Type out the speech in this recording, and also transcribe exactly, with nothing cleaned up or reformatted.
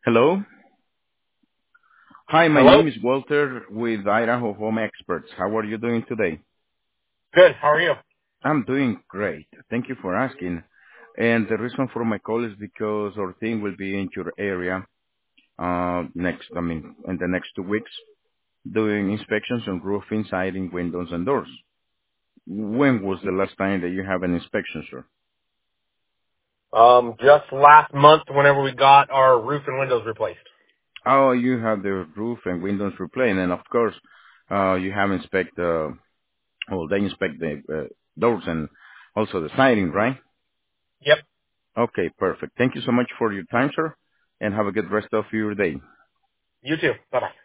Hello. Hi, my Hello? name is Walter with Idaho Home Experts. How are you doing today? Good. How are you? I'm doing great. Thank you for asking. And the reason for my call is because our team will be in your area uh, next, I mean, in the next two weeks, doing inspections on roofing, siding, windows, and doors. When was the last time that you have an inspection, sir? Um, just last month, whenever we got our roof and windows replaced. Oh, you have the roof and windows replaced, and of course, uh, you have inspect, uh, well, they inspect the uh, doors and also the siding, right? Yep. Okay, perfect. Thank you so much for your time, sir, and have a good rest of your day. You too. Bye bye.